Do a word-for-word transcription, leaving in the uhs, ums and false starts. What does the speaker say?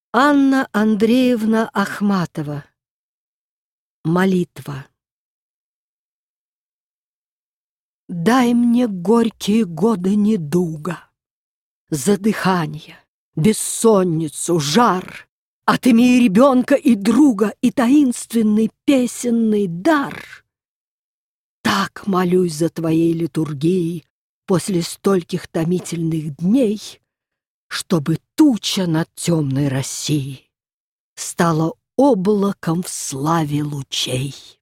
Анна Андреевна Ахматова. Молитва. Дай мне горькие годы недуга, задыхание, бессонницу, жар, отымей ребенка и друга и таинственный песенный дар. Так молюсь за твоей литургией после стольких томительных дней, чтобы туча над темной Россией стала облаком в славе лучей.